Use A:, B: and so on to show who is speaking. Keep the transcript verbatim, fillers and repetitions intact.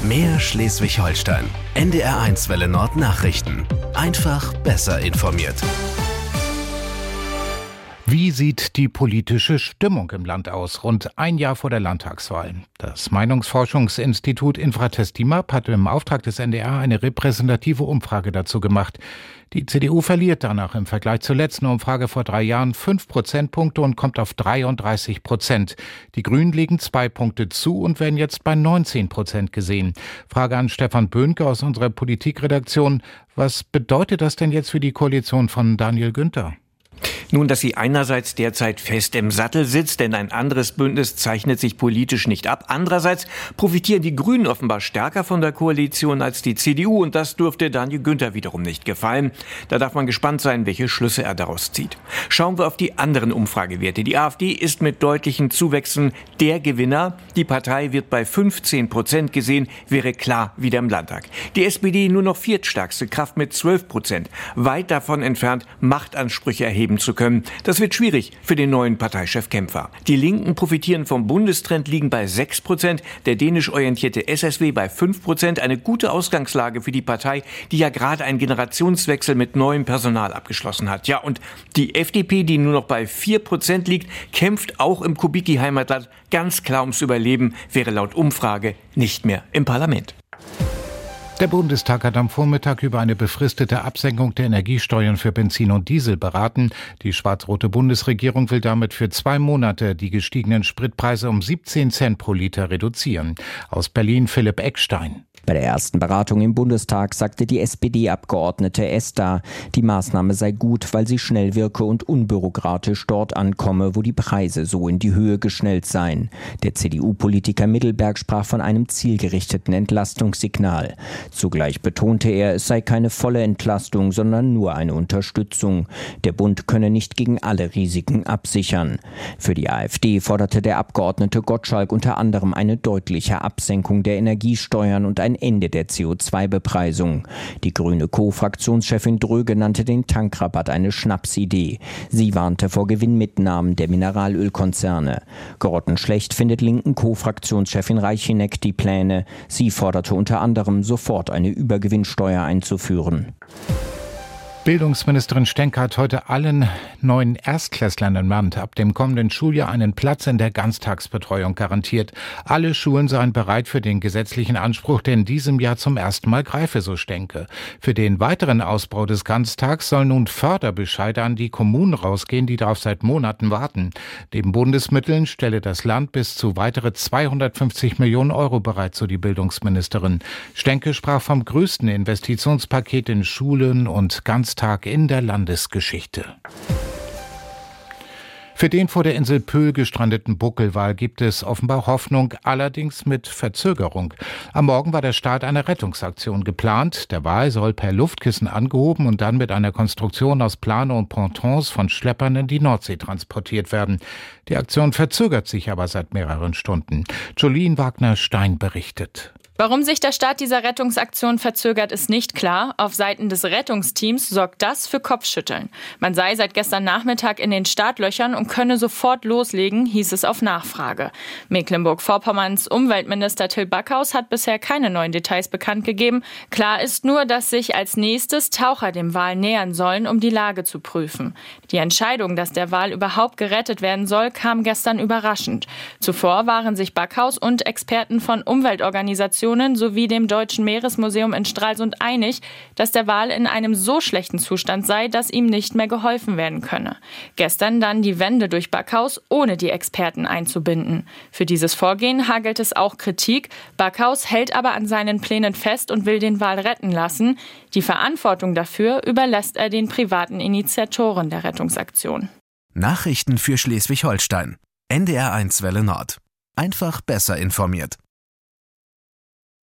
A: Mehr Schleswig-Holstein. N D R eins Welle Nord Nachrichten. Einfach besser informiert.
B: Wie sieht die politische Stimmung im Land aus, rund ein Jahr vor der Landtagswahl? Das Meinungsforschungsinstitut Infratestimab hat im Auftrag des N D R eine repräsentative Umfrage dazu gemacht. Die C D U verliert danach im Vergleich zur letzten Umfrage vor drei Jahren fünf Prozentpunkte und kommt auf dreiunddreißig Prozent. Die Grünen legen zwei Punkte zu und werden jetzt bei neunzehn Prozent gesehen. Frage an Stefan Böhnke aus unserer Politikredaktion. Was bedeutet das denn jetzt für die Koalition von Daniel Günther?
C: Nun, dass sie einerseits derzeit fest im Sattel sitzt, denn ein anderes Bündnis zeichnet sich politisch nicht ab. Andererseits profitieren die Grünen offenbar stärker von der Koalition als die C D U und das dürfte Daniel Günther wiederum nicht gefallen. Da darf man gespannt sein, welche Schlüsse er daraus zieht. Schauen wir auf die anderen Umfragewerte. Die AfD ist mit deutlichen Zuwächsen der Gewinner. Die Partei wird bei fünfzehn Prozent gesehen, wäre klar wieder im Landtag. Die S P D nur noch viertstärkste Kraft mit zwölf Prozent. Weit davon entfernt, Machtansprüche erheben zu können. Das wird schwierig für den neuen Parteichef Kempfer. Die Linken profitieren vom Bundestrend, liegen bei sechs Prozent, der dänisch orientierte S S W bei fünf Prozent. Eine gute Ausgangslage für die Partei, die ja gerade einen Generationswechsel mit neuem Personal abgeschlossen hat. Ja, und die F D P, die nur noch bei vier Prozent liegt, kämpft auch im Kubicki-Heimatland ganz klar ums Überleben, wäre laut Umfrage nicht mehr im Parlament.
B: Der Bundestag hat am Vormittag über eine befristete Absenkung der Energiesteuern für Benzin und Diesel beraten. Die schwarz-rote Bundesregierung will damit für zwei Monate die gestiegenen Spritpreise um siebzehn Cent pro Liter reduzieren. Aus Berlin Philipp Eckstein.
D: Bei der ersten Beratung im Bundestag sagte die S P D-Abgeordnete Esther, die Maßnahme sei gut, weil sie schnell wirke und unbürokratisch dort ankomme, wo die Preise so in die Höhe geschnellt seien. Der C D U-Politiker Mittelberg sprach von einem zielgerichteten Entlastungssignal. Zugleich betonte er, es sei keine volle Entlastung, sondern nur eine Unterstützung. Der Bund könne nicht gegen alle Risiken absichern. Für die AfD forderte der Abgeordnete Gottschalk unter anderem eine deutliche Absenkung der Energiesteuern und ein Ende der C O zwei Bepreisung. Die grüne Co-Fraktionschefin Dröge nannte den Tankrabatt eine Schnapsidee. Sie warnte vor Gewinnmitnahmen der Mineralölkonzerne. Grottenschlecht findet linken Co-Fraktionschefin Reichinek die Pläne. Sie forderte unter anderem sofort eine Übergewinnsteuer einzuführen.
B: Bildungsministerin Stenke hat heute allen neuen Erstklässlern im Land ab dem kommenden Schuljahr einen Platz in der Ganztagsbetreuung garantiert. Alle Schulen seien bereit für den gesetzlichen Anspruch, der in diesem Jahr zum ersten Mal greife, so Stenke. Für den weiteren Ausbau des Ganztags sollen nun Förderbescheide an die Kommunen rausgehen, die darauf seit Monaten warten. Neben Bundesmitteln stelle das Land bis zu weitere zweihundertfünfzig Millionen Euro bereit, so die Bildungsministerin. Stenke sprach vom größten Investitionspaket in Schulen und Ganztags Tag in der Landesgeschichte. Für den vor der Insel Pöhl gestrandeten Buckelwal gibt es offenbar Hoffnung, allerdings mit Verzögerung. Am Morgen war der Start einer Rettungsaktion geplant. Der Wal soll per Luftkissen angehoben und dann mit einer Konstruktion aus Plane und Pontons von Schleppern in die Nordsee transportiert werden. Die Aktion verzögert sich aber seit mehreren Stunden. Jolien Wagner-Stein berichtet.
E: Warum sich der Start dieser Rettungsaktion verzögert, ist nicht klar. Auf Seiten des Rettungsteams sorgt das für Kopfschütteln. Man sei seit gestern Nachmittag in den Startlöchern und könne sofort loslegen, hieß es auf Nachfrage. Mecklenburg-Vorpommerns Umweltminister Till Backhaus hat bisher keine neuen Details bekannt gegeben. Klar ist nur, dass sich als nächstes Taucher dem Wal nähern sollen, um die Lage zu prüfen. Die Entscheidung, dass der Wal überhaupt gerettet werden soll, kam gestern überraschend. Zuvor waren sich Backhaus und Experten von Umweltorganisationen sowie dem Deutschen Meeresmuseum in Stralsund einig, dass der Wal in einem so schlechten Zustand sei, dass ihm nicht mehr geholfen werden könne. Gestern dann die Wende durch Backhaus, ohne die Experten einzubinden. Für dieses Vorgehen hagelt es auch Kritik. Backhaus hält aber an seinen Plänen fest und will den Wal retten lassen. Die Verantwortung dafür überlässt er den privaten Initiatoren der Rettungsaktion.
A: Nachrichten für Schleswig-Holstein. N D R eins Welle Nord. Einfach besser informiert.